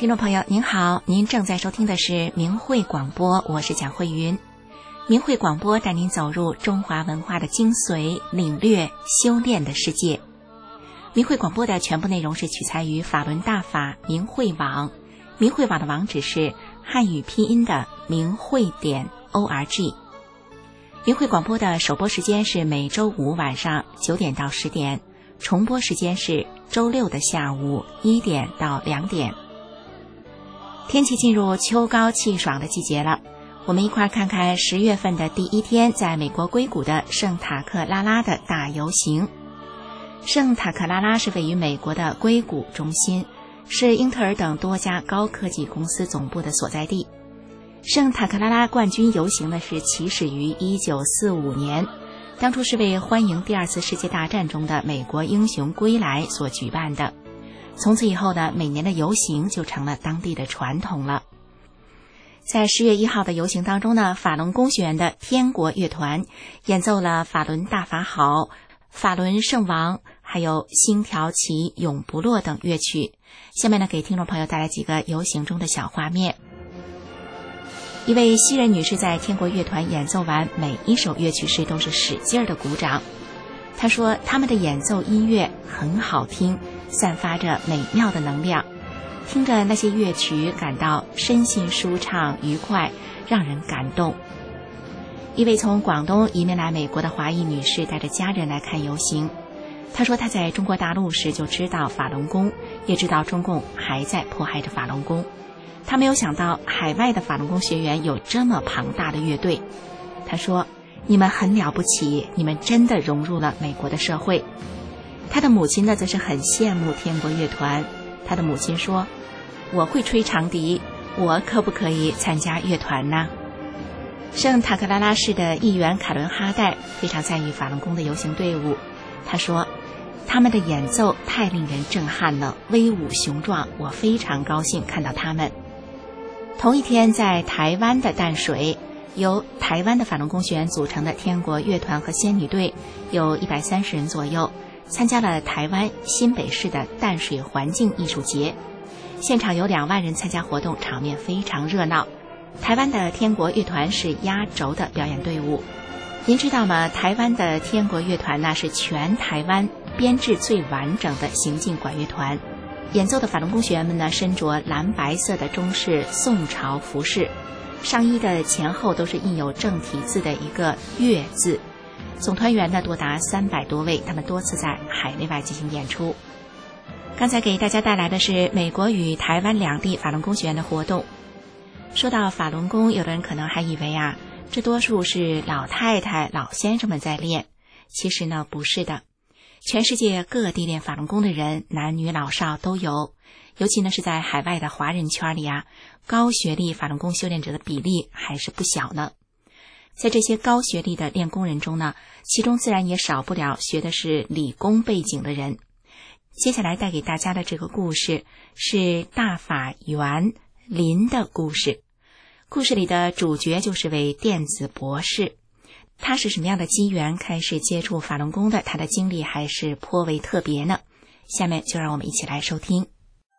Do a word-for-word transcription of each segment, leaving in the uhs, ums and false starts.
听众朋友您好，您正在收听的是明慧广播，我是蒋慧云。明慧广播带您走入中华文化的精髓，领略修炼的世界。明慧广播的全部内容是取材于法轮大法明慧网，明慧网的网址是汉语拼音的明慧点 org。明慧广播的首播时间是每周五晚上九点到十点，重播时间是周六的下午一点到两点。天气进入秋高气爽的季节了，我们一块看看十月份的第一天在美国硅谷的圣塔克拉拉的大游行。圣塔克拉拉是位于美国的硅谷中心，是英特尔等多家高科技公司总部的所在地。圣塔克拉拉冠军游行呢是起始于一九四五年，当初是为欢迎第二次世界大战中的美国英雄归来所举办的。从此以后呢，每年的游行就成了当地的传统了。在十月一号的游行当中呢，法轮功学员的天国乐团演奏了法轮大法好、法轮圣王，还有星条旗永不落等乐曲。下面呢，给听众朋友带来几个游行中的小画面。一位西人女士在天国乐团演奏完每一首乐曲时都是使劲的鼓掌。她说他们的演奏音乐很好听，散发着美妙的能量，听着那些乐曲感到身心舒畅愉快，让人感动。一位从广东移民来美国的华裔女士带着家人来看游行。她说她在中国大陆时就知道法轮功，也知道中共还在迫害着法轮功。她没有想到海外的法轮功学员有这么庞大的乐队。她说你们很了不起，你们真的融入了美国的社会。他的母亲呢，则是很羡慕天国乐团。他的母亲说：“我会吹长笛，我可不可以参加乐团呢？”圣塔克拉拉市的议员凯伦哈代非常赞誉法轮功的游行队伍。他说：“他们的演奏太令人震撼了，威武雄壮，我非常高兴看到他们。”同一天，在台湾的淡水，由台湾的法轮功学员组成的天国乐团和仙女队有一百三十人左右，参加了台湾新北市的淡水环境艺术节。现场有两万人参加活动，场面非常热闹。台湾的天国乐团是压轴的表演队伍。您知道吗？台湾的天国乐团呢是全台湾编制最完整的行进管乐团。演奏的法轮功学员们呢，身着蓝白色的中式宋朝服饰，上衣的前后都是印有正体字的一个乐字。总团员呢多达三百多位，他们多次在海内外进行演出。刚才给大家带来的是美国与台湾两地法轮功学员的活动。说到法轮功，有的人可能还以为啊，这多数是老太太老先生们在练。其实呢不是的，全世界各地练法轮功的人，男女老少都有。尤其呢是在海外的华人圈里啊，高学历法轮功修炼者的比例还是不小呢。在这些高学历的练功人中呢，其中自然也少不了学的是理工背景的人。接下来带给大家的这个故事是大法元林的故事。故事里的主角就是位电子博士。他是什么样的机缘开始接触法轮功的？他的经历还是颇为特别呢。下面就让我们一起来收听。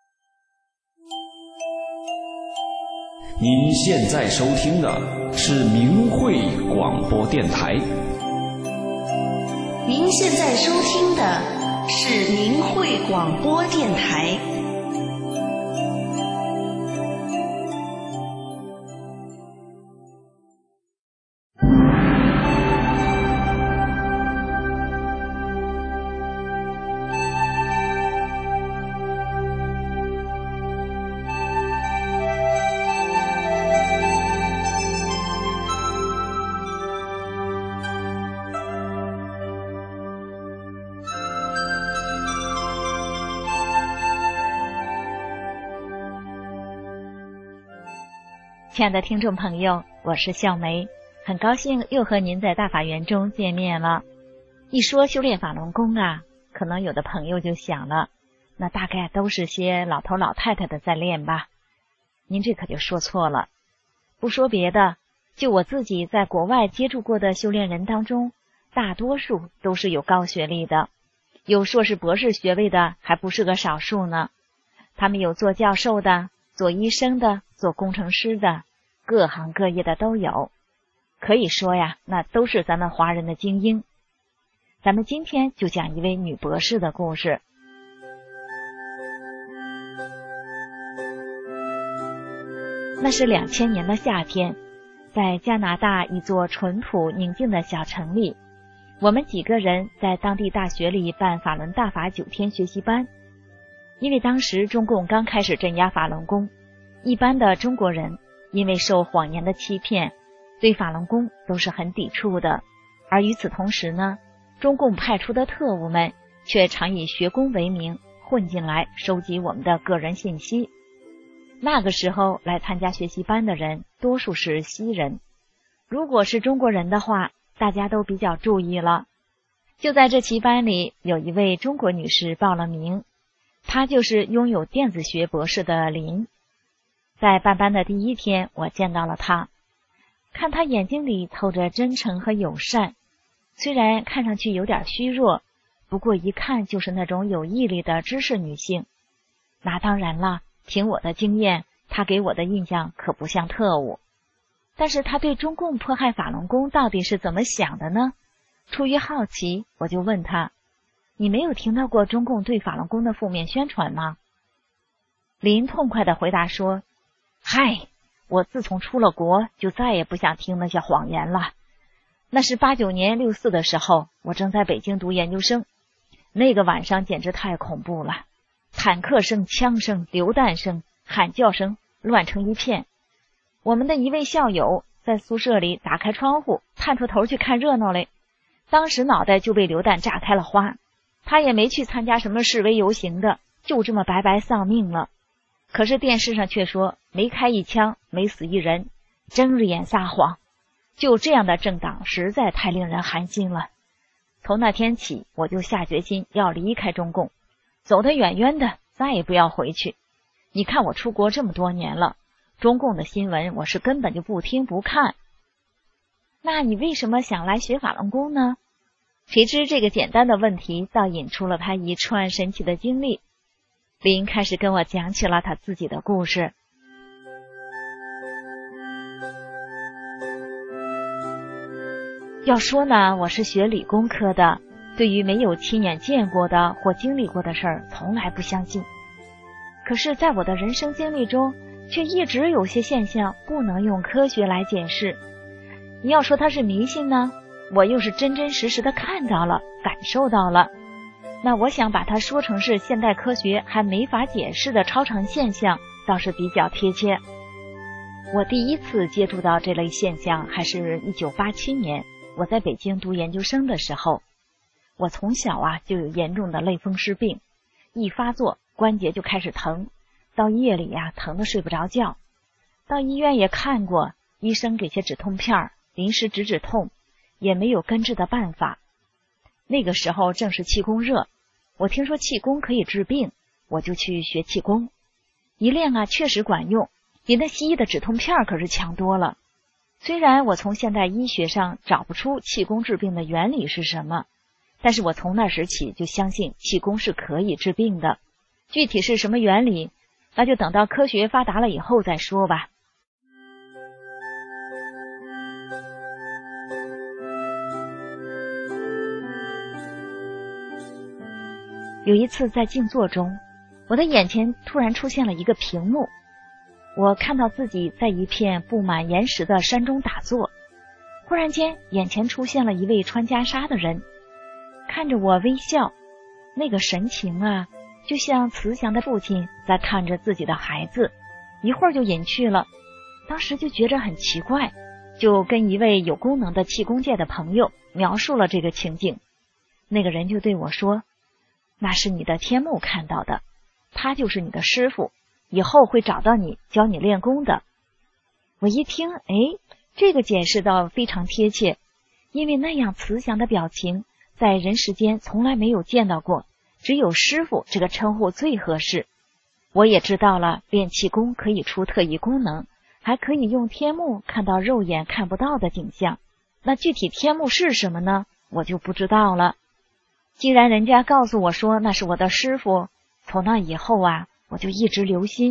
您现在收听的是明慧广播电台。 您现在收听的是明慧广播电台。 亲爱的听众朋友，我是笑梅，很高兴又和您在大法园中见面了。一说修炼法轮功啊，可能有的朋友就想了，那大概都是些老头老太太的在练吧。您这可就说错了。不说别的，就我自己在国外接触过的修炼人当中，大多数都是有高学历的，有硕士博士学位的还不是个少数呢。他们有做教授的， 做医生的，做工程师的，各行各业的都有。可以说呀，那都是咱们华人的精英。咱们今天就讲一位女博士的故事。那是两千年的夏天，在加拿大一座淳朴宁静的小城里，我们几个人在当地大学里办法轮大法九天学习班。因为当时中共刚开始镇压法轮功，一般的中国人因为受谎言的欺骗，对法轮功都是很抵触的。而与此同时呢，中共派出的特务们却常以学功为名混进来收集我们的个人信息。那个时候来参加学习班的人多数是西人，如果是中国人的话，大家都比较注意了。就在这期班里，有一位中国女士报了名，她就是拥有电子学博士的林。在办班的第一天，我见到了她，看她眼睛里透着真诚和友善，虽然看上去有点虚弱，不过一看就是那种有毅力的知识女性。那当然了，凭我的经验，她给我的印象可不像特务。但是她对中共迫害法轮功到底是怎么想的呢？出于好奇，我就问她，你没有听到过中共对法轮功的负面宣传吗？林痛快地回答说，嗨，我自从出了国就再也不想听那些谎言了。那是八九年六四的时候，我正在北京读研究生，那个晚上简直太恐怖了，坦克声、枪声、榴弹声、喊叫声乱成一片。我们的一位校友在宿舍里打开窗户，探出头去看热闹嘞，当时脑袋就被榴弹炸开了花。他也没去参加什么示威游行的，就这么白白丧命了。可是电视上却说没开一枪，没死一人，睁着眼撒谎。就这样的政党实在太令人寒心了。从那天起，我就下决心要离开中共，走得远远的，再也不要回去。你看我出国这么多年了，中共的新闻我是根本就不听不看。那你为什么想来学法轮功呢？谁知这个简单的问题倒引出了他一串神奇的经历。林开始跟我讲起了他自己的故事。要说呢，我是学理工科的，对于没有亲眼见过的或经历过的事儿，从来不相信。可是在我的人生经历中，却一直有些现象不能用科学来解释。你要说它是迷信呢，我又是真真实实的看到了，感受到了。那我想把它说成是现代科学还没法解释的超常现象，倒是比较贴切。我第一次接触到这类现象还是一九八七年，我在北京读研究生的时候。我从小啊就有严重的类风湿病，一发作关节就开始疼，到夜里呀、啊、疼得睡不着觉。到医院也看过，医生给些止痛片，临时止止痛，也没有根治的办法。那个时候正是气功热，我听说气功可以治病，我就去学气功。一练啊确实管用，比那西医的止痛片可是强多了。虽然我从现代医学上找不出气功治病的原理是什么，但是我从那时起就相信气功是可以治病的。具体是什么原理，那就等到科学发达了以后再说吧。有一次在静坐中，我的眼前突然出现了一个屏幕，我看到自己在一片布满岩石的山中打坐。忽然间，眼前出现了一位穿袈裟的人，看着我微笑，那个神情啊，就像慈祥的父亲在看着自己的孩子，一会儿就隐去了。当时就觉着很奇怪，就跟一位有功能的气功界的朋友描述了这个情景。那个人就对我说，那是你的天目看到的，他就是你的师傅，以后会找到你教你练功的。我一听，哎，这个解释倒非常贴切，因为那样慈祥的表情在人世间从来没有见到过，只有师傅这个称呼最合适。我也知道了，练气功可以出特异功能，还可以用天目看到肉眼看不到的景象。那具体天目是什么呢？我就不知道了。既然人家告诉我说那是我的师傅，从那以后啊，我就一直留心，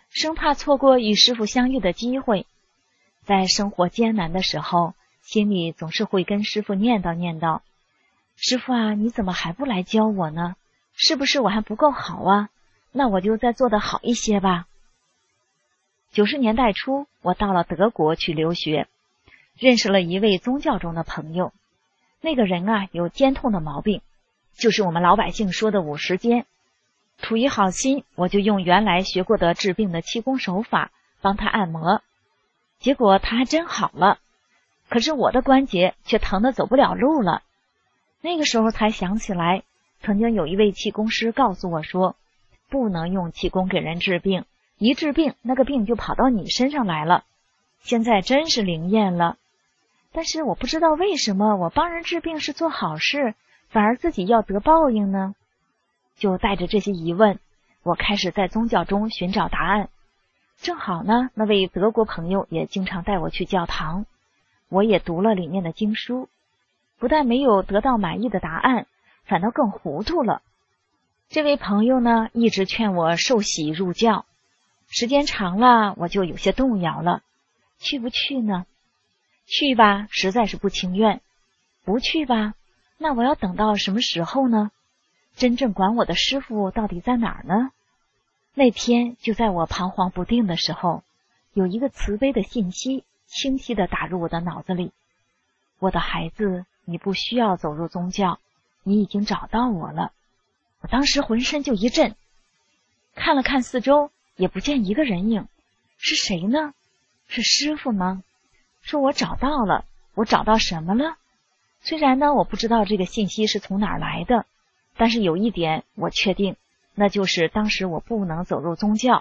生怕错过与师傅相遇的机会。在生活艰难的时候，心里总是会跟师傅念叨念叨，师傅啊，你怎么还不来教我呢？是不是我还不够好啊？那我就再做得好一些吧。九十年代初，我到了德国去留学，认识了一位宗教中的朋友。那个人啊，有肩痛的毛病，就是我们老百姓说的五十肩。出于好心，我就用原来学过的治病的气功手法帮他按摩，结果他还真好了。可是我的关节却疼得走不了路了。那个时候才想起来，曾经有一位气功师告诉我说，不能用气功给人治病，一治病那个病就跑到你身上来了。现在真是灵验了。但是我不知道为什么我帮人治病是做好事，反而自己要得报应呢？就带着这些疑问，我开始在宗教中寻找答案。正好呢，那位德国朋友也经常带我去教堂，我也读了里面的经书，不但没有得到满意的答案，反倒更糊涂了。这位朋友呢，一直劝我受洗入教，时间长了，我就有些动摇了，去不去呢？去吧，实在是不情愿；不去吧，那我要等到什么时候呢？真正管我的师傅到底在哪儿呢？那天就在我彷徨不定的时候，有一个慈悲的信息清晰地打入我的脑子里。我的孩子，你不需要走入宗教，你已经找到我了。我当时浑身就一震，看了看四周，也不见一个人影。是谁呢？是师傅吗？说我找到了，我找到什么了？虽然呢，我不知道这个信息是从哪儿来的，但是有一点我确定，那就是当时我不能走入宗教。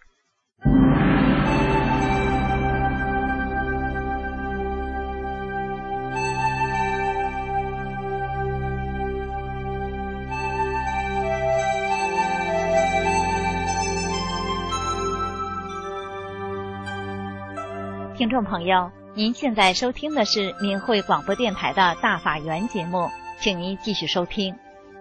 听众朋友，您现在收听的是明慧广播电台的大法缘节目，请您继续收听。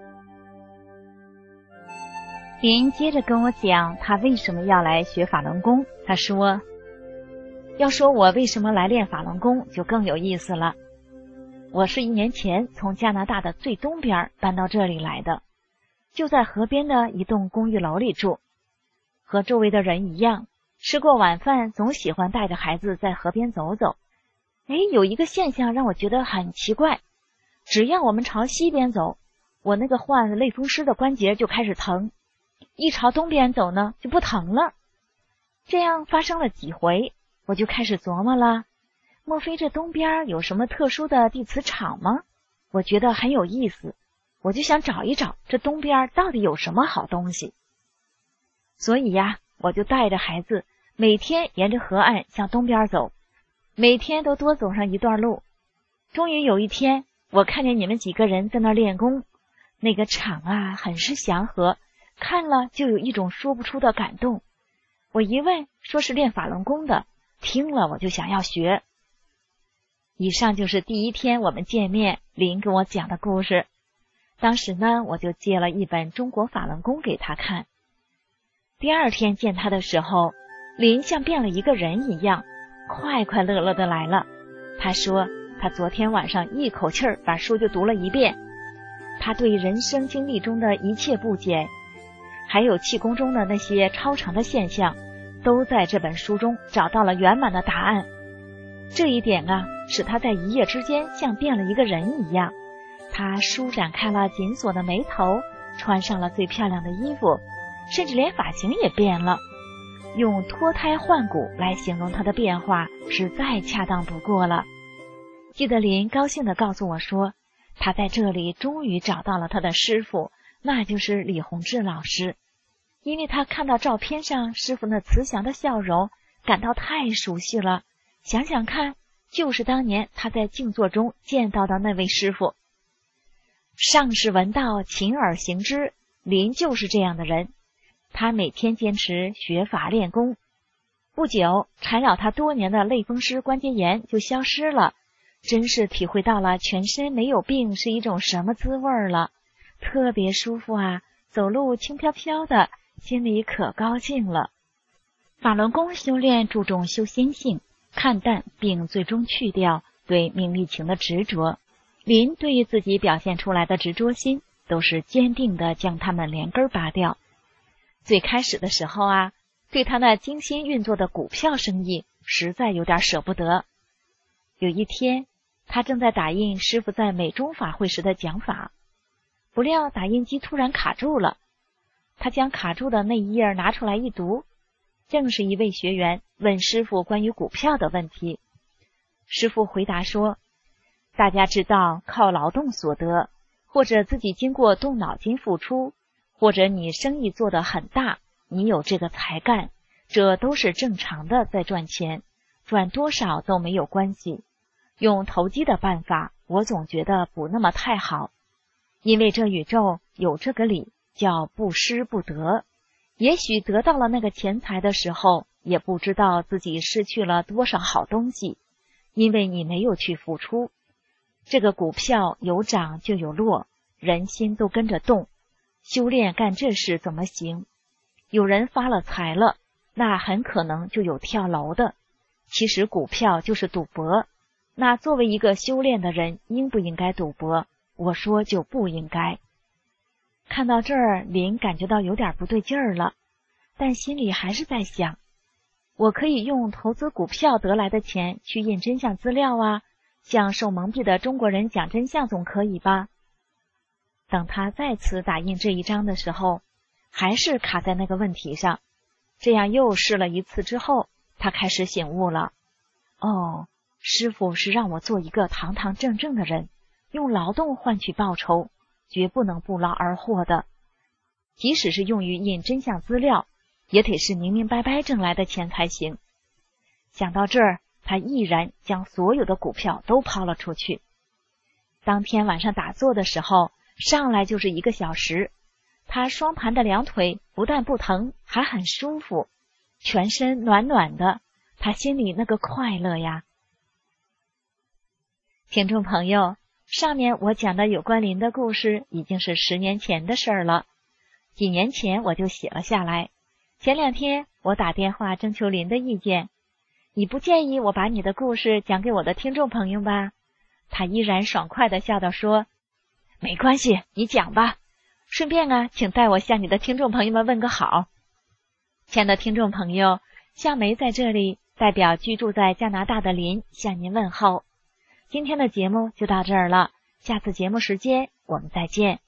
林接着跟我讲他为什么要来学法轮功。他说，要说我为什么来练法轮功就更有意思了。我是一年前从加拿大的最东边搬到这里来的，就在河边的一栋公寓楼里住。和周围的人一样，吃过晚饭总喜欢带着孩子在河边走走。哎，有一个现象让我觉得很奇怪，只要我们朝西边走，我那个患类风湿的关节就开始疼，一朝东边走呢就不疼了。这样发生了几回，我就开始琢磨了，莫非这东边有什么特殊的地磁场吗？我觉得很有意思，我就想找一找这东边到底有什么好东西。所以呀，我就带着孩子每天沿着河岸向东边走，每天都多走上一段路。终于有一天，我看见你们几个人在那练功，那个场啊很是祥和，看了就有一种说不出的感动。我一问，说是练法轮功的，听了我就想要学。以上就是第一天我们见面林跟我讲的故事。当时呢，我就借了一本中国法轮功给他看。第二天见他的时候，林像变了一个人一样，快快乐乐的来了。他说他昨天晚上一口气儿把书就读了一遍，他对人生经历中的一切不解，还有气功中的那些超常的现象，都在这本书中找到了圆满的答案。这一点啊，使他在一夜之间像变了一个人一样。他舒展开了紧锁的眉头，穿上了最漂亮的衣服，甚至连发型也变了。用脱胎换骨来形容他的变化是再恰当不过了。季德林高兴地告诉我说，他在这里终于找到了他的师傅，那就是李洪志老师。因为他看到照片上师傅那慈祥的笑容，感到太熟悉了。想想看，就是当年他在静坐中见到的那位师傅。上士闻道，勤而行之，林就是这样的人。他每天坚持学法练功，不久缠绕他多年的类风湿关节炎就消失了，真是体会到了全身没有病是一种什么滋味了，特别舒服啊，走路轻飘飘的，心里可高兴了。 法轮功修炼注重修心性，看淡并最终去掉对名利情的执着。林对于自己表现出来的执着心，都是坚定地将它们连根拔掉。最开始的时候啊，对他那精心运作的股票生意实在有点舍不得。有一天，他正在打印师傅在美中法会时的讲法，不料打印机突然卡住了。他将卡住的那一页拿出来一读，正是一位学员问师傅关于股票的问题。师傅回答说，大家知道靠劳动所得，或者自己经过动脑筋付出，或者你生意做得很大，你有这个才干，这都是正常的在赚钱，赚多少都没有关系。用投机的办法，我总觉得不那么太好，因为这宇宙有这个理，叫不失不得。也许得到了那个钱财的时候，也不知道自己失去了多少好东西，因为你没有去付出。这个股票有涨就有落，人心都跟着动，修炼干这事怎么行？有人发了财了，那很可能就有跳楼的。其实股票就是赌博，那作为一个修炼的人，应不应该赌博？我说就不应该。看到这儿，林感觉到有点不对劲儿了，但心里还是在想，我可以用投资股票得来的钱去印真相资料啊，向受蒙蔽的中国人讲真相总可以吧？等他再次打印这一章的时候，还是卡在那个问题上。这样又试了一次之后，他开始醒悟了。哦，师父是让我做一个堂堂正正的人，用劳动换取报酬，绝不能不劳而获的。即使是用于印真相资料，也得是明明白白挣来的钱才行。想到这儿，他毅然将所有的股票都抛了出去。当天晚上打坐的时候，上来就是一个小时，他双盘的两腿不但不疼，还很舒服，全身暖暖的，他心里那个快乐呀。听众朋友，上面我讲的有关林的故事已经是十年前的事儿了，几年前我就写了下来。前两天我打电话征求林的意见，你不介意我把你的故事讲给我的听众朋友吧？他依然爽快地笑道说，没关系，你讲吧。顺便啊，请代我向你的听众朋友们问个好。亲爱的听众朋友，夏梅在这里代表居住在加拿大的林向您问候。今天的节目就到这儿了，下次节目时间我们再见。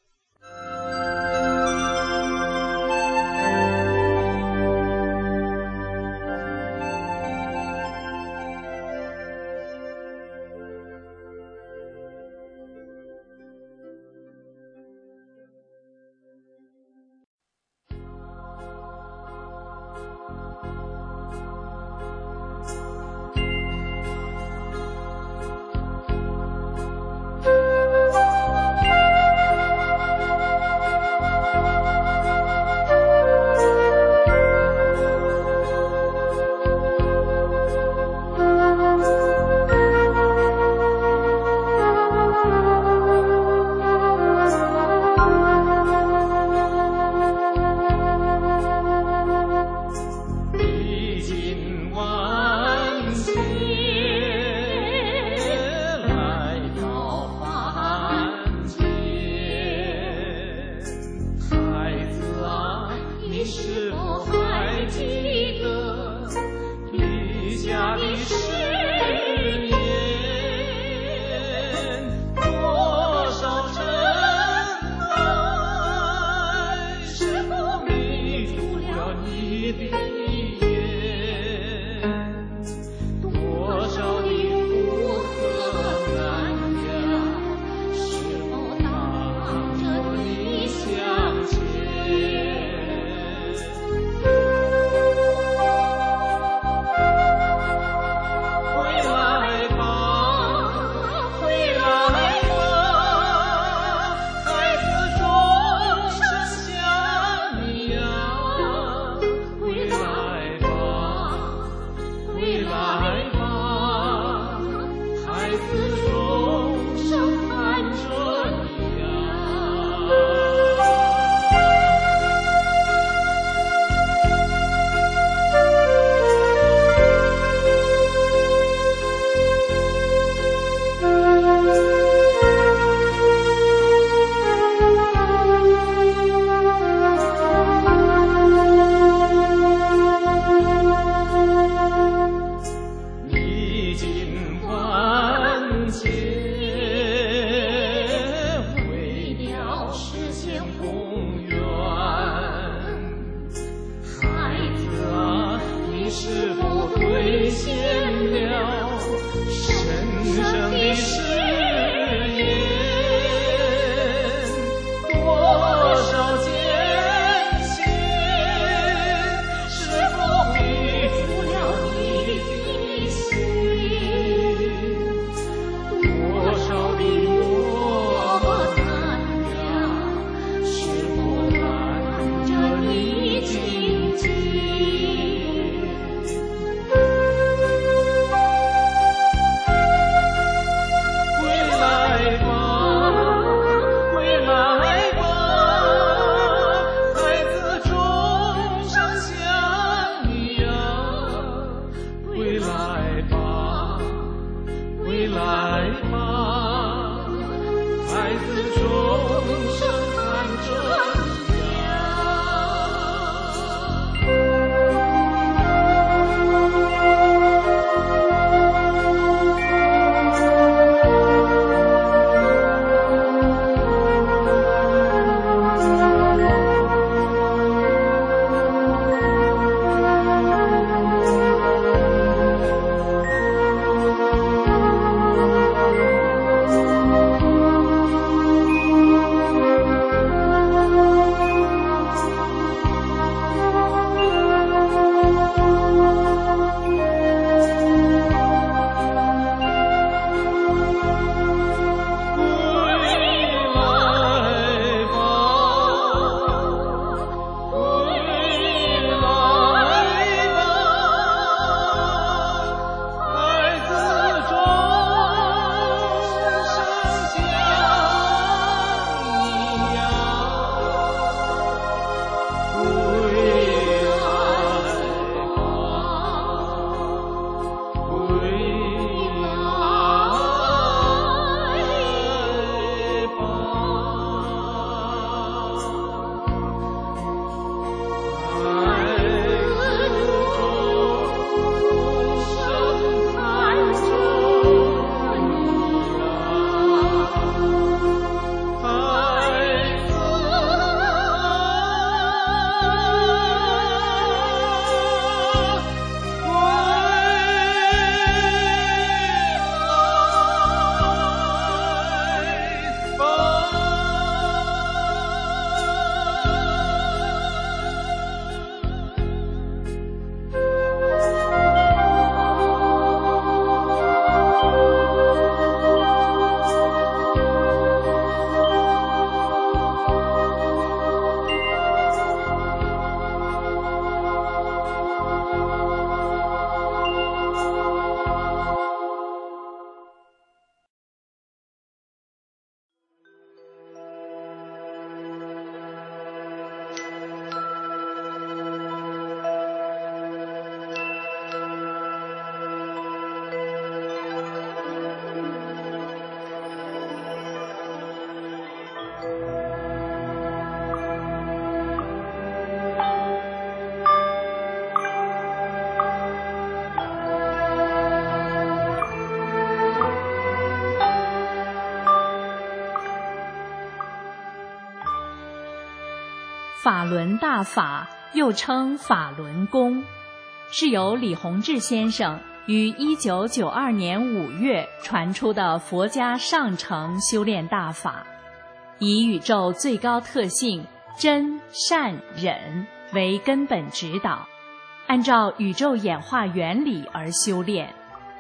法轮大法又称法轮功，是由李洪志先生于一九九二年五月传出的佛家上乘修炼大法，以宇宙最高特性真善忍为根本指导，按照宇宙演化原理而修炼。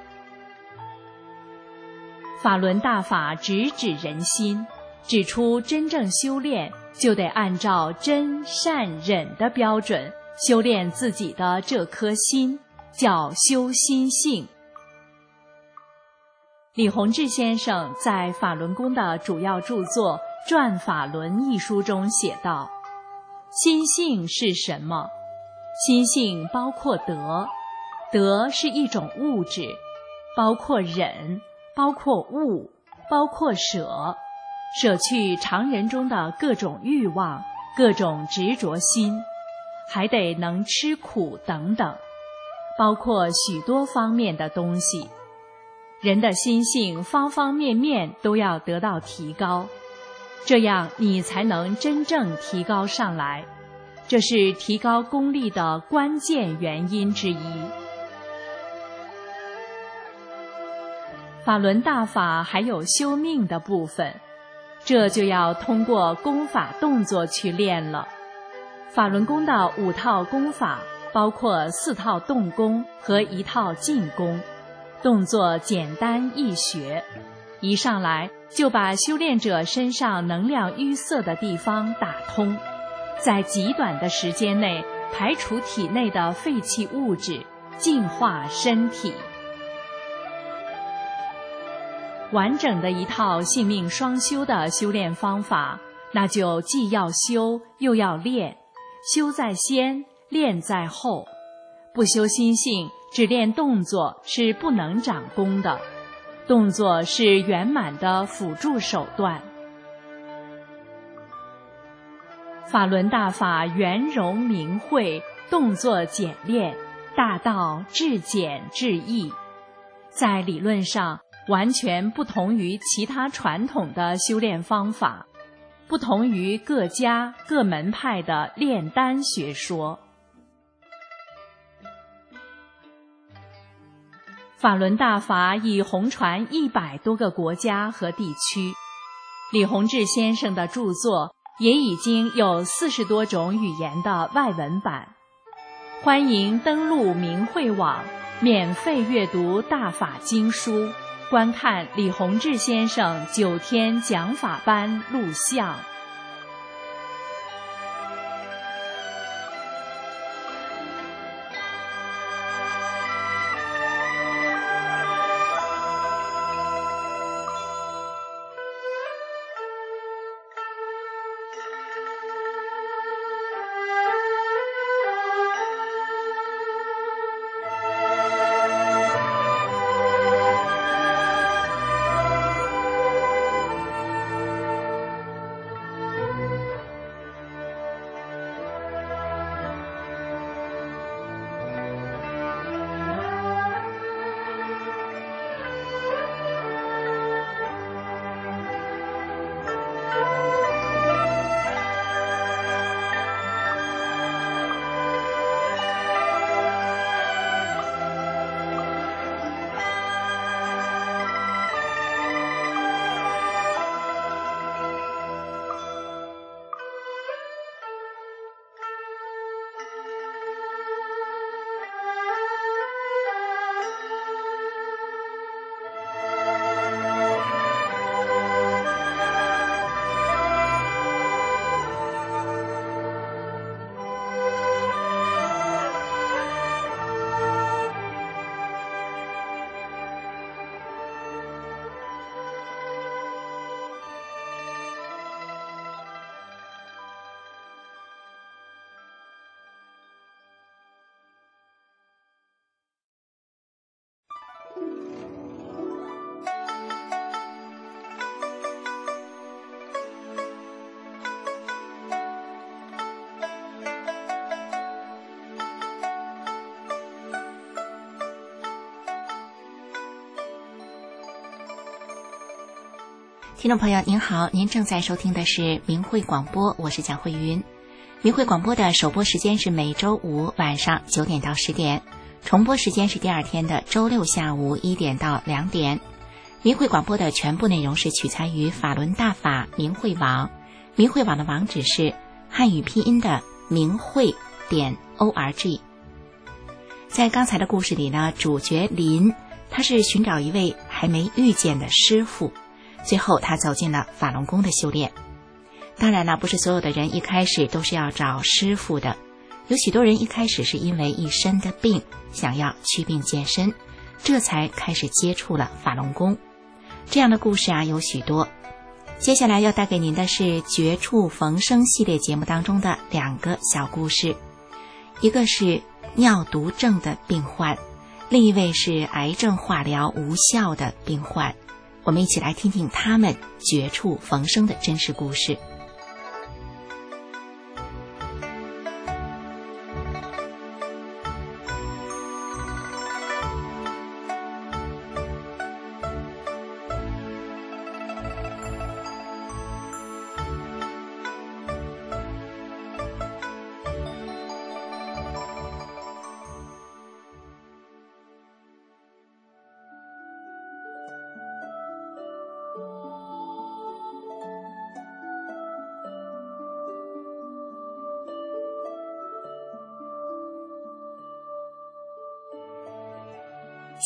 法轮大法直指人心，指出真正修炼就得按照真善忍的标准修炼自己的这颗心，叫修心性。李洪志先生在法轮功的主要著作《转法轮》一书中写道：心性是什么？心性包括德，德是一种物质，包括忍，包括悟，包括舍，舍去常人中的各种欲望，各种执着心，还得能吃苦等等，包括许多方面的东西。人的心性方方面面都要得到提高，这样你才能真正提高上来，这是提高功力的关键原因之一。 法轮大法还有修命的部分，这就要通过功法动作去练了。法轮功的五套功法包括四套动功和一套静功，动作简单易学，一上来就把修炼者身上能量淤塞的地方打通，在极短的时间内排除体内的废弃物质，净化身体。完整的一套性命双修的修炼方法，那就既要修又要练，修在先，练在后。不修心性，只练动作是不能长功的，动作是圆满的辅助手段。法轮大法圆融明慧，动作简练，大道至简至易，在理论上完全不同于其他传统的修炼方法，不同于各家各门派的炼丹学说。法轮大法已红传一百多个国家和地区，李洪志先生的著作也已经有四十多种语言的外文版。欢迎登录明慧网，免费阅读大法经书，观看李洪志先生九天讲法班录像。 听众朋友您好，您正在收听的是明慧广播，我是蒋慧云。明慧广播的首播时间是每周五晚上九点到十点，重播时间是第二天的周六下午一点到两点。明慧广播的全部内容是取材于法轮大法明慧网，明慧网的网址是汉语拼音的明慧点 org。 在刚才的故事里呢，主角林他是寻找一位还没遇见的师父，最后他走进了法轮功的修炼。当然了，不是所有的人一开始都是要找师父的，有许多人一开始是因为一身的病想要祛病健身，这才开始接触了法轮功。这样的故事啊有许多。接下来要带给您的是绝处逢生系列节目当中的两个小故事，一个是尿毒症的病患，另一位是癌症化疗无效的病患。我们一起来听听他们绝处逢生的真实故事。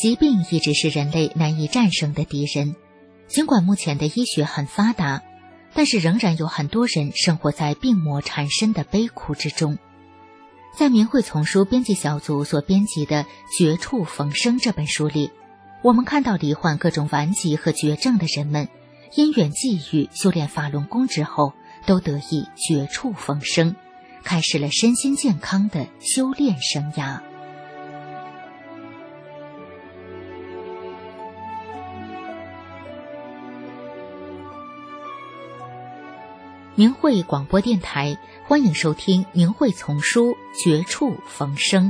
疾病一直是人类难以战胜的敌人。尽管目前的医学很发达，但是仍然有很多人生活在病魔缠身的悲苦之中。在明慧丛书编辑小组所编辑的《绝处逢生》这本书里，我们看到罹患各种顽疾和绝症的人们，因缘际遇修炼法轮功之后，都得以绝处逢生，开始了身心健康的修炼生涯。明慧广播电台，欢迎收听明慧丛书《绝处逢生》。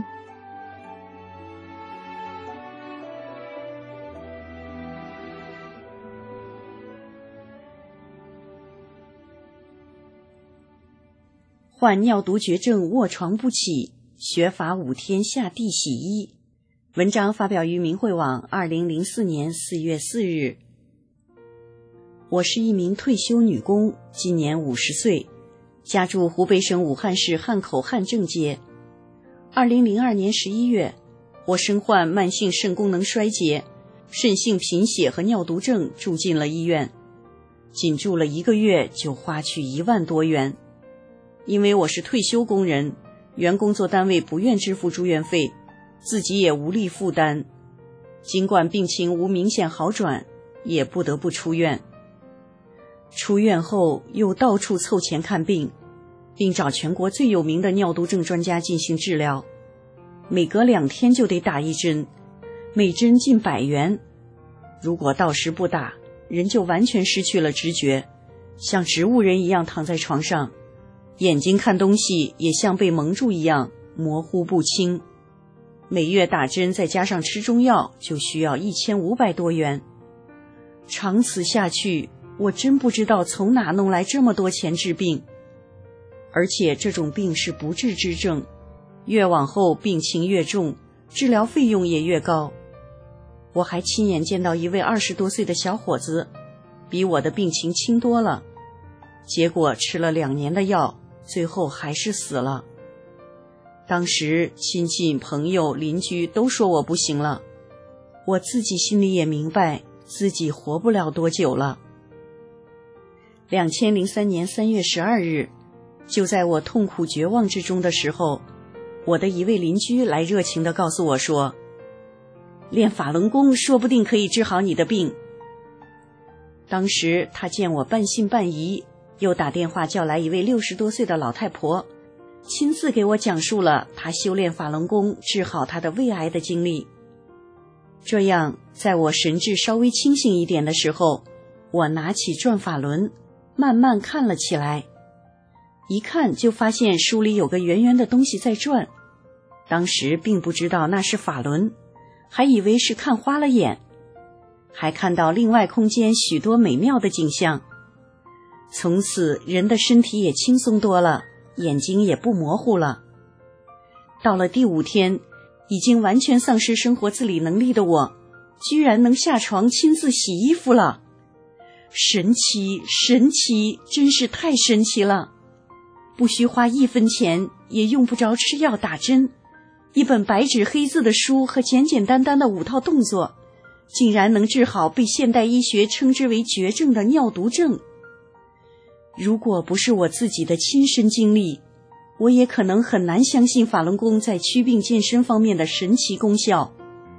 患尿毒绝症卧床不起，学法五天下地洗衣。文章发表于明慧网二零零四年四月四日。我是一名退休女工，今年五十岁，家住湖北省武汉市汉口汉正街。二零零二年十一月，我身患慢性肾功能衰竭、肾性贫血和尿毒症，住进了医院。仅住了一个月就花去一万多元。因为我是退休工人，原工作单位不愿支付住院费，自己也无力负担。尽管病情无明显好转，也不得不出院。出院后又到处凑钱看病，并找全国最有名的尿毒症专家进行治疗，每隔两天就得打一针，每针近百元。如果到时不打，人就完全失去了知觉，像植物人一样躺在床上，眼睛看东西也像被蒙住一样模糊不清。每月打针再加上吃中药，就需要一千五百多元。长此下去，我真不知道从哪弄来这么多钱治病。而且这种病是不治之症，越往后病情越重，治疗费用也越高。我还亲眼见到一位二十多岁的小伙子，比我的病情轻多了，结果吃了两年的药，最后还是死了。当时亲戚朋友邻居都说我不行了，我自己心里也明白自己活不了多久了。二零零三年三月十二日，就在我痛苦绝望之中的时候，我的一位邻居来热情地告诉我说，练法轮功说不定可以治好你的病。当时他见我半信半疑，又打电话叫来一位六十多岁的老太婆，亲自给我讲述了他修炼法轮功治好他的胃癌的经历。这样，在我神志稍微清醒一点的时候，我拿起转法轮，慢慢看了起来。一看就发现书里有个圆圆的东西在转，当时并不知道那是法轮，还以为是看花了眼，还看到另外空间许多美妙的景象。从此人的身体也轻松多了，眼睛也不模糊了。到了第五天，已经完全丧失生活自理能力的我，居然能下床亲自洗衣服了。神奇，神奇，真是太神奇了！不需花一分钱，也用不着吃药打针，一本白纸黑字的书和简简单单的五套动作，竟然能治好被现代医学称之为绝症的尿毒症。如果不是我自己的亲身经历，我也可能很难相信法轮功在祛病健身方面的神奇功效。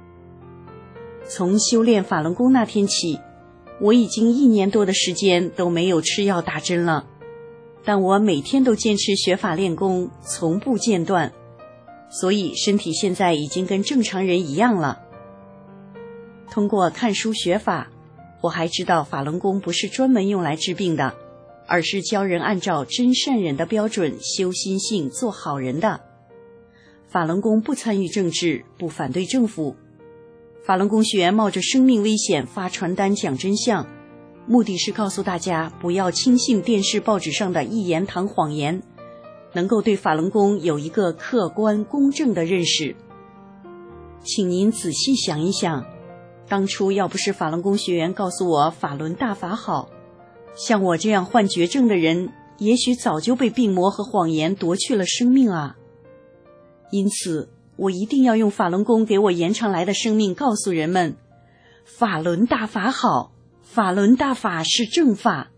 从修炼法轮功那天起，我已经一年多的时间都没有吃药打针了，但我每天都坚持学法练功，从不间断，所以身体现在已经跟正常人一样了。通过看书学法，我还知道法轮功不是专门用来治病的，而是教人按照真善忍的标准修心性做好人的。法轮功不参与政治，不反对政府。法轮功学员冒着生命危险发传单讲真相，目的是告诉大家不要轻信电视报纸上的一言堂谎言，能够对法轮功有一个客观公正的认识。请您仔细想一想，当初要不是法轮功学员告诉我法轮大法好，像我这样患绝症的人，也许早就被病魔和谎言夺去了生命啊。因此， 我一定要用法轮功给我延长来的生命告诉人们，法轮大法好，法轮大法是正法。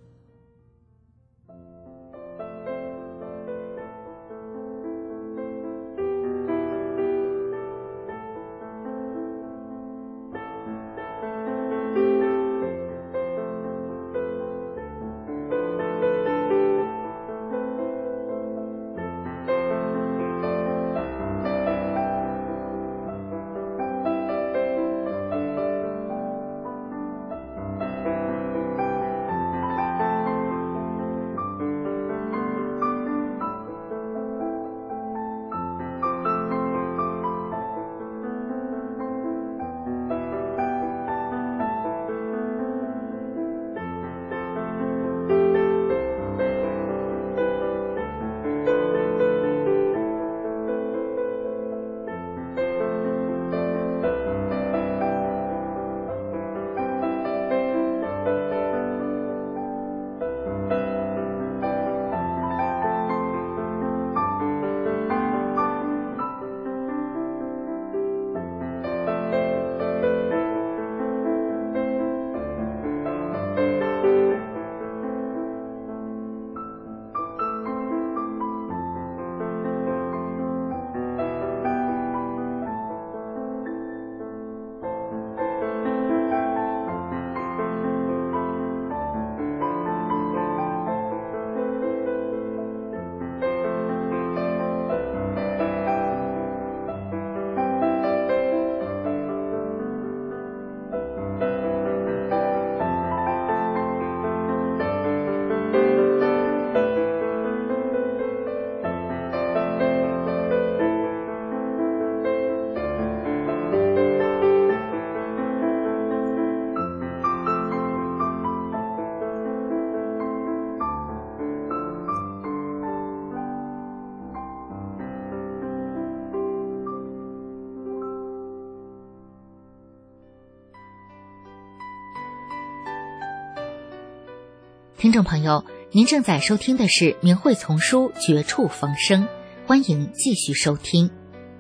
听众朋友，您正在收听的是明慧丛书《绝处逢生》，欢迎继续收听。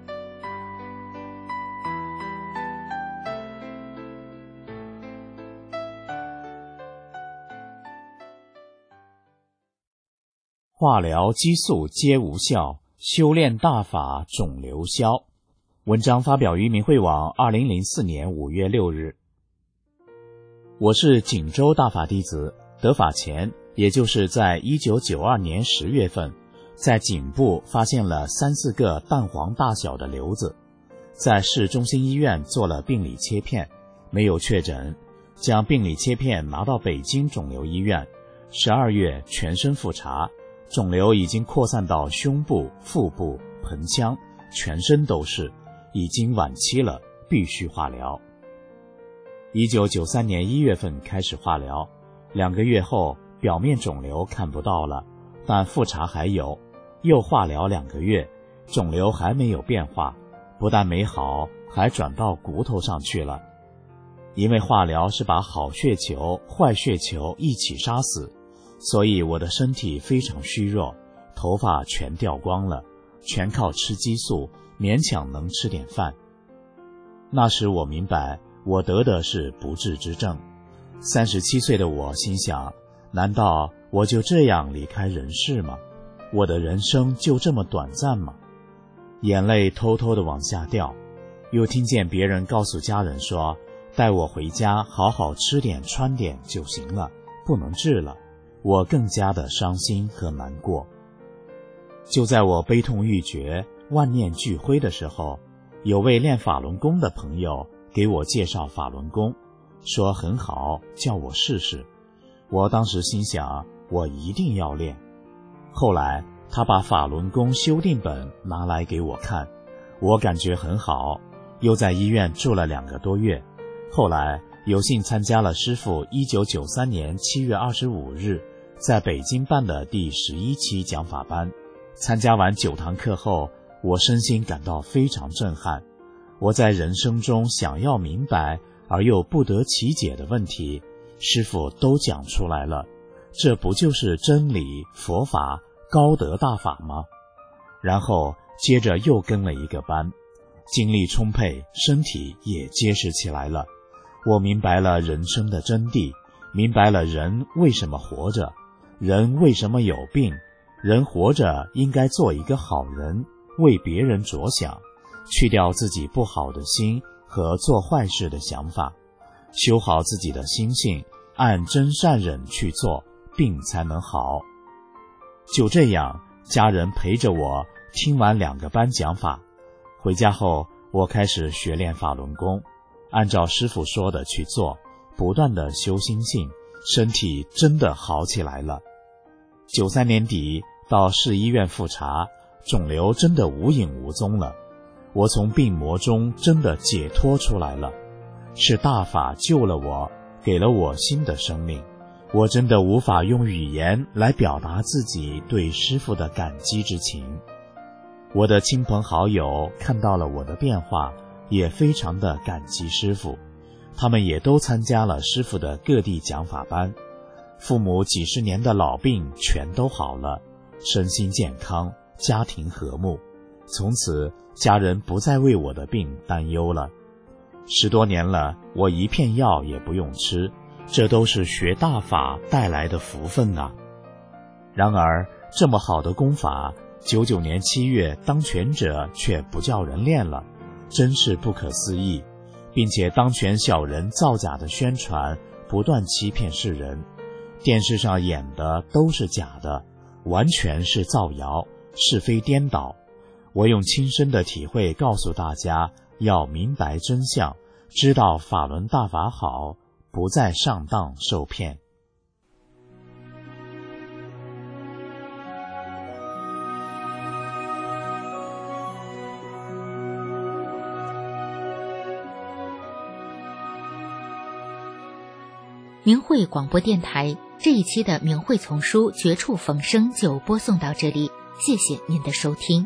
化疗激素皆无效，修炼大法肿瘤消。文章发表于明慧网二零零四年五月六日。我是锦州大法弟子，得法前，也就是在一九九二年十月份，在颈部发现了三四个蛋黄大小的瘤子，在市中心医院做了病理切片，没有确诊，将病理切片拿到北京肿瘤医院，十二月全身复查，肿瘤已经扩散到胸部、腹部、盆腔，全身都是，已经晚期了，必须化疗。一九九三年一月份开始化疗，两个月后表面肿瘤看不到了，但复查还有，又化疗两个月，肿瘤还没有变化，不但没好，还转到骨头上去了。因为化疗是把好血球、坏血球一起杀死，所以我的身体非常虚弱，头发全掉光了，全靠吃激素，勉强能吃点饭。那时我明白，我得的是不治之症。三十七岁的我心想，难道我就这样离开人世吗？我的人生就这么短暂吗？眼泪偷偷地往下掉，又听见别人告诉家人说，带我回家好好吃点穿点就行了，不能治了。我更加的伤心和难过。就在我悲痛欲绝、万念俱灰的时候，有位练法轮功的朋友给我介绍法轮功，说很好，叫我试试。我当时心想，我一定要练。后来他把法轮功修订本拿来给我看，我感觉很好，又在医院住了两个多月。后来有幸参加了师父一九九三年七月二十五日在北京办的第十一期讲法班。参加完九堂课后，我身心感到非常震撼。我在人生中想要明白而又不得其解的问题，师父都讲出来了，这不就是真理、佛法、高德大法吗？然后接着又跟了一个班， 精力充沛，身体也结实起来了。我明白了人生的真谛，明白了人为什么活着，人为什么有病，人活着应该做一个好人，为别人着想，去掉自己不好的心和做坏事的想法，修好自己的心性，按真善忍去做，病才能好。就这样，家人陪着我听完两个班讲法，回家后我开始学练法轮功，按照师父说的去做，不断的修心性，身体真的好起来了。九三年底到市医院复查，肿瘤真的无影无踪了，我从病魔中真的解脱出来了，是大法救了我，给了我新的生命。我真的无法用语言来表达自己对师父的感激之情。我的亲朋好友看到了我的变化，也非常的感激师父，他们也都参加了师父的各地讲法班。父母几十年的老病全都好了，身心健康，家庭和睦，从此家人不再为我的病担忧了。十多年了，我一片药也不用吃，这都是学大法带来的福分啊。然而这么好的功法，九九年七月当权者却不叫人练了，真是不可思议，并且当权小人造假的宣传，不断欺骗世人，电视上演的都是假的，完全是造谣，是非颠倒。我用亲身的体会告诉大家，要明白真相，知道法轮大法好，不再上当受骗。 明慧广播电台这一期的明慧丛书绝处逢生就播送到这里，谢谢您的收听。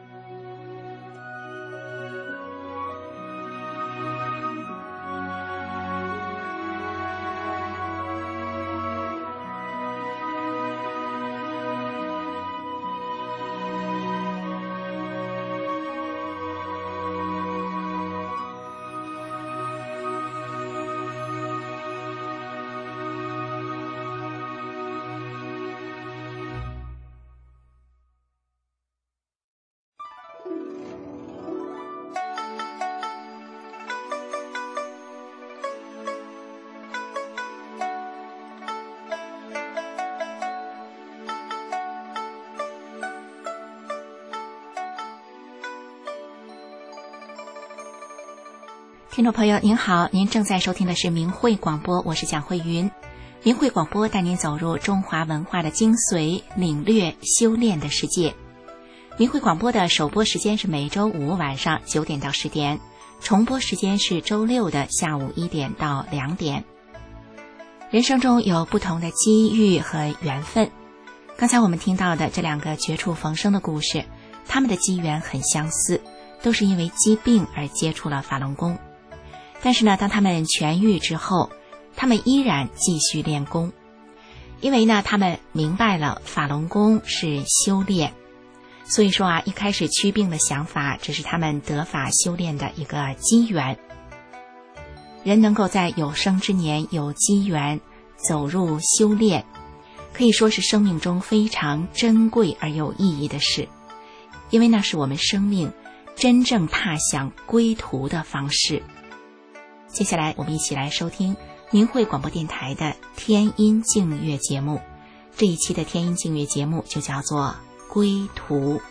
听众朋友您好，您正在收听的是明慧广播，我是蒋慧云。明慧广播带您走入中华文化的精髓，领略修炼的世界。明慧广播的首播时间是每周五晚上九点到十点，重播时间是周六的下午一点到两点。人生中有不同的机遇和缘分，刚才我们听到的这两个绝处逢生的故事，他们的机缘很相似，都是因为疾病而接触了法轮功。但是呢，当他们痊愈之后，他们依然继续练功，因为呢，他们明白了法轮功是修炼。所以说啊，一开始祛病的想法只是他们得法修炼的一个机缘。人能够在有生之年有机缘走入修炼，可以说是生命中非常珍贵而有意义的事，因为那是我们生命真正踏向归途的方式。接下来我们一起来收听明慧广播电台的天音净乐节目，这一期的天音净乐节目就叫做归途。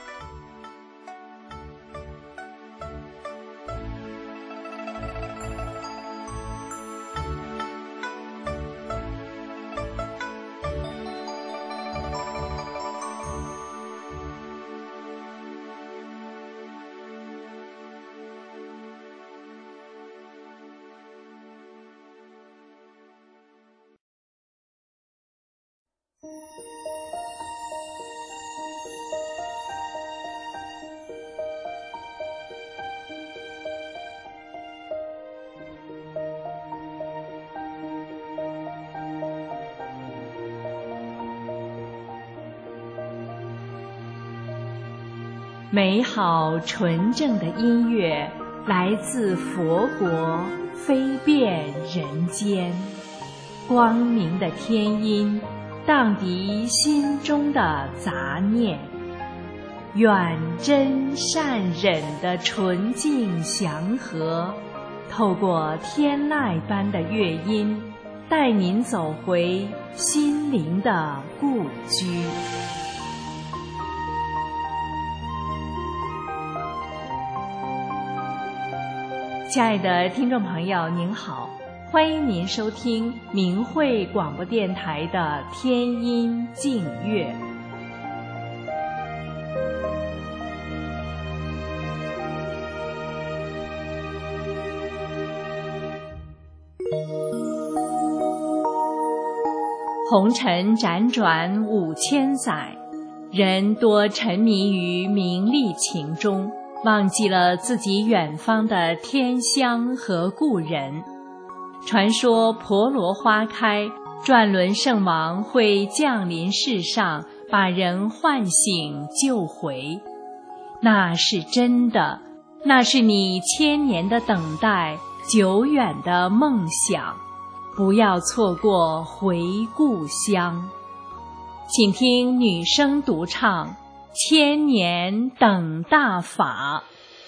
美好纯正的音乐来自佛国，飞遍人间。光明的天音荡涤心中的杂念，愿真善忍的纯净祥和，透过天籁般的乐音，带您走回心灵的故居。亲爱的听众朋友，您好，欢迎您收听明慧广播电台的天音净乐。红尘辗转五千载，人多沉迷于名利情中，忘记了自己远方的天乡和故人。传说婆罗花开，转轮圣王会降临世上，把人唤醒救回。那是真的，那是你千年的等待，久远的梦想。不要错过回故乡。请听女声独唱《千年等大法》。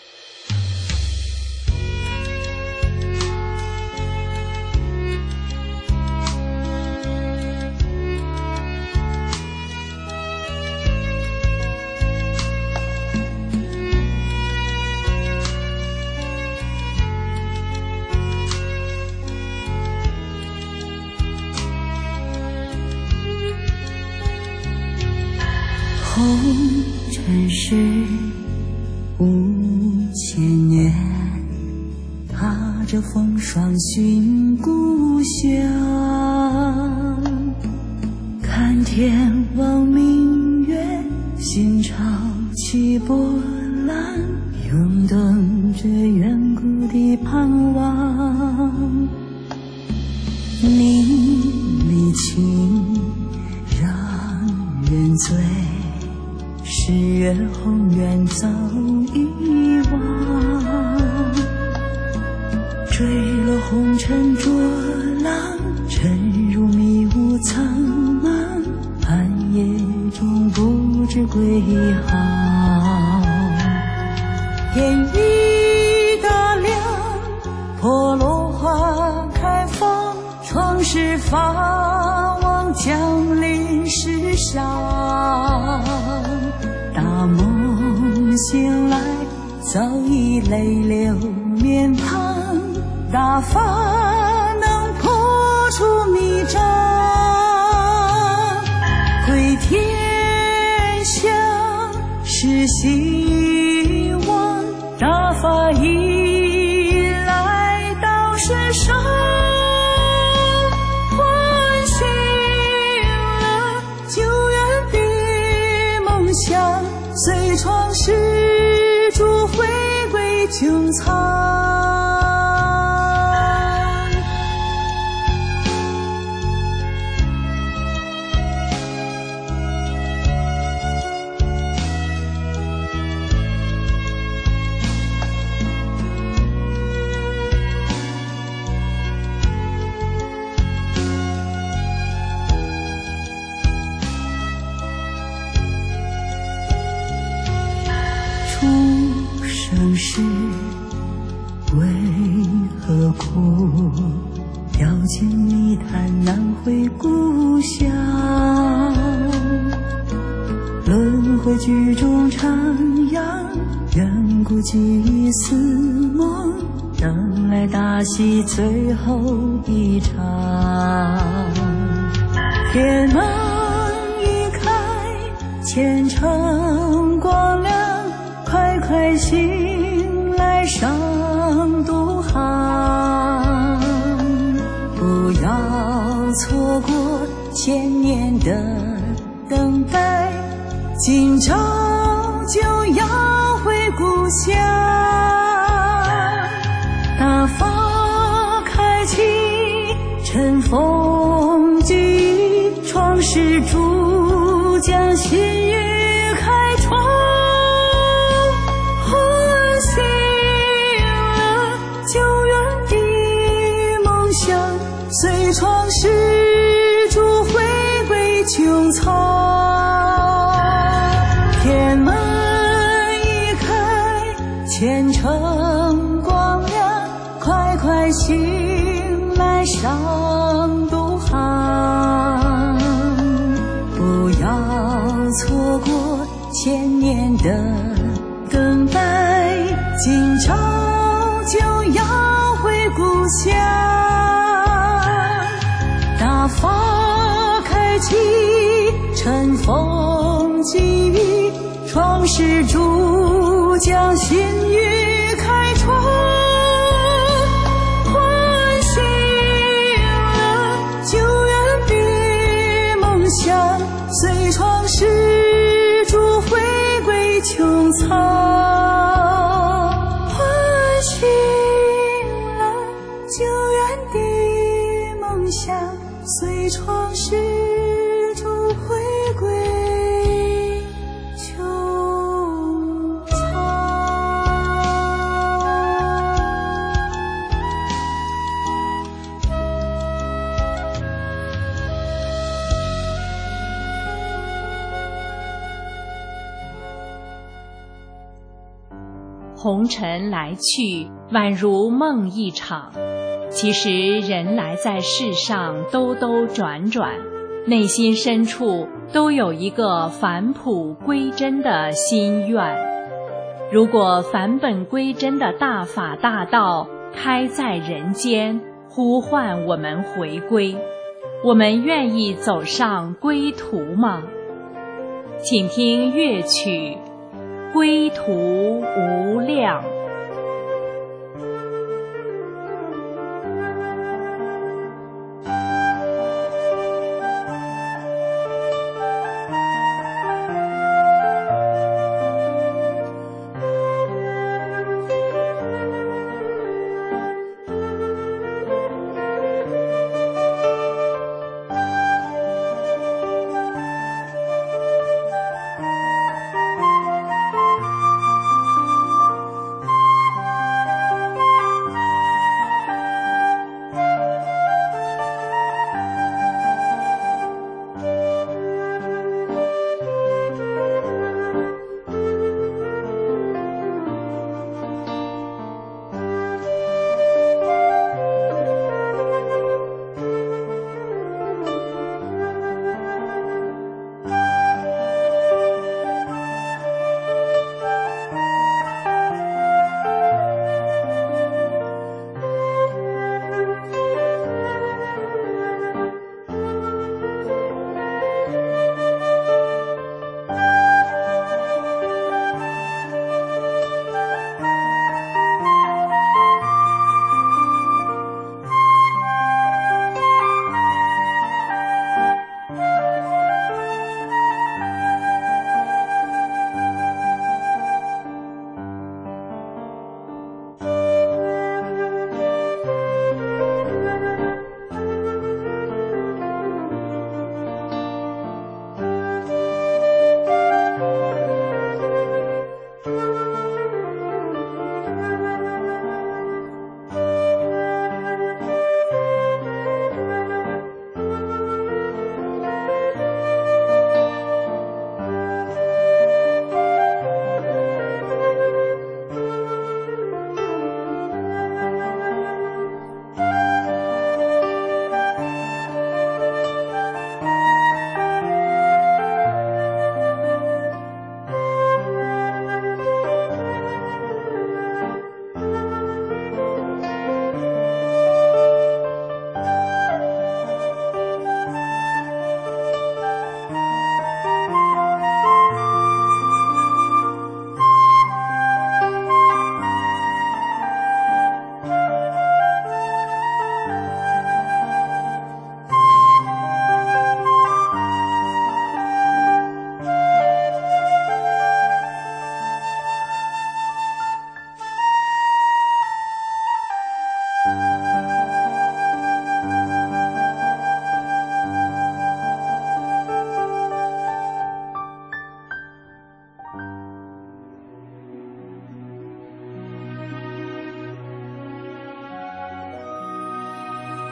红尘世五千年，踏着风霜寻故乡，看天望明月，心潮起波澜，涌动着远古的盼望。你离情让人醉，十月宏愿早遗忘，坠落红尘浊浪，沉入迷雾苍茫，暗夜中不知归航。天一大亮，婆罗花开放，创世法王降临世上。大梦醒来，早已泪流面庞，大法能破除迷障，回天乡是希望，大法已来到世上，唤醒了久远的梦想，随创世主回归穹苍。出生时为何苦，掉进泥潭难回故乡，轮回剧中徜徉，远古记忆似梦，等来大戏最后一场。天门一开，前程光亮，快快醒来上渡航，不要错过千年的等待，今朝就要回故乡。大法开启，尘封记忆，创世主将新语开创。 随创世主回归穹苍，天门一开，虔诚光亮，快快醒来上东航，不要错过千年的等待，今朝就要回故乡，大法开启，尘封际遇，创世主将新语开创，唤醒了久远的梦想，随创世主回归穹苍，唤醒了久远的梦想，随创世主回归穹苍。 红尘来去，宛如梦一场。其实人来在世上兜兜转转，内心深处都有一个返璞归真的心愿。如果返本归真的大法大道开在人间，呼唤我们回归，我们愿意走上归途吗？请听乐曲《归途无量》。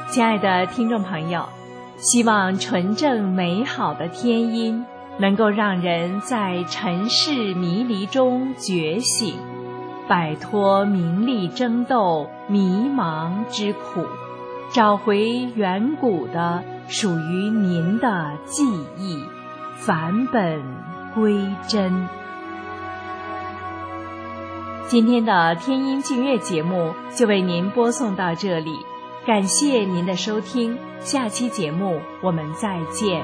亲爱的听众朋友，希望纯正美好的天音能够让人在尘世迷离中觉醒，摆脱名利争斗、迷茫之苦，找回远古的属于您的记忆，返本归真。今天的天音净月节目就为您播送到这里，感谢您的收听，下期节目我们再见。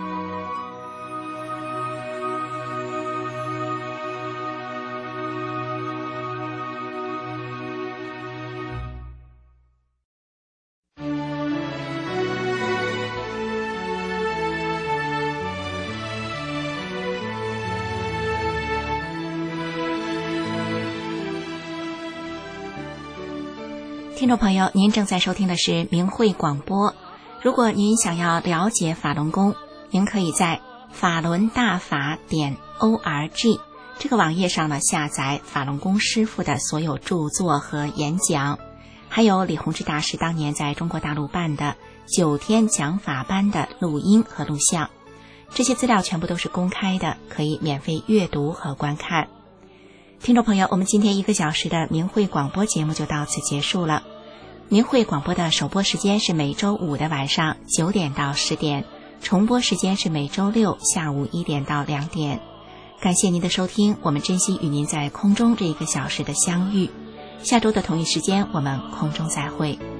听众朋友，您正在收听的是明慧广播。如果您想要了解法轮功，您可以在法轮大法点 org 这个网页上呢下载法轮功师父的所有著作和演讲，还有李洪志大师当年在中国大陆办的九天讲法班的录音和录像，这些资料全部都是公开的，可以免费阅读和观看。听众朋友，我们今天一个小时的明慧广播节目就到此结束了。明慧广播的首播时间是每周五的晚上九点到十点，重播时间是每周六下午一点到两点。感谢您的收听，我们珍惜与您在空中这一个小时的相遇。下周的同一时间，我们空中再会。